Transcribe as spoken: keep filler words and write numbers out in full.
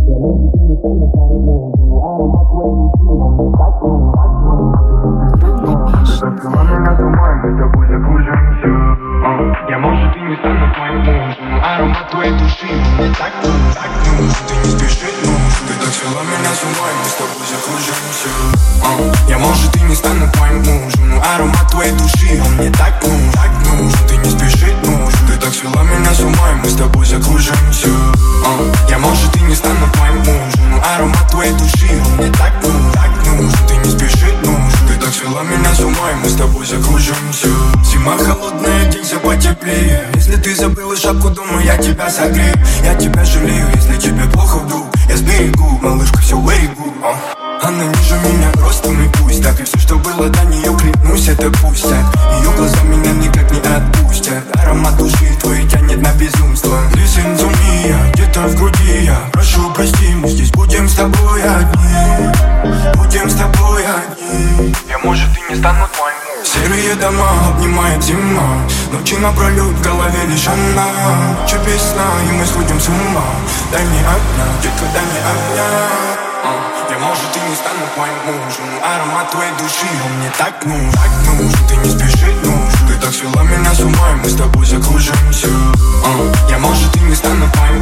Я, может, и не стану твоим мужем, но аромат твоей души мне так нужен, так нужен. Ты не спеши, нужен. Ты так свела меня с ума, и мы с тобой закружимся. Я, может, и не стану твоим мужем, но аромат твоей души он мне так нужен, так нужен. Ты не спеши, нужен. Ты так свела меня с ума, и мы с тобой закружимся. Я, может, и не стану твоим мужем, но аромат твоей души он мне так нужен, так нужен. Ты не спеши, нужен. Ты так свела меня с ума, и мы с тобой закружимся. Зима холодная, день все потеплее. Если ты забыла шапку, думаю, я тебя согрею. Я тебя жалею, если тебе плохо вдруг. Я сберегу, малышка, все вырегу. Она ниже меня ростом и пусть так. И все, что было до нее, клянусь, это пустят. Ее глаза меня никак не отпустят. Аромат души твой тянет на безумство. Listen to me, я где-то в груди. Я прошу, прости, мы здесь будем с тобой одни. Будем с тобой одни. Я, может, и не стану твоим. Серые дома обнимает зима. Ночи напролет в голове лишь она. Ночью без сна, и мы сходим с ума. Дай мне огня, детка, дай мне огня. Я, может, и не стану твоим мужем, но аромат твоей души он мне так нужен, так нужен. Ты не спеши, нужен. Ты так свела меня с ума, и мы с тобой закружимся. Я, может, и не стану твоим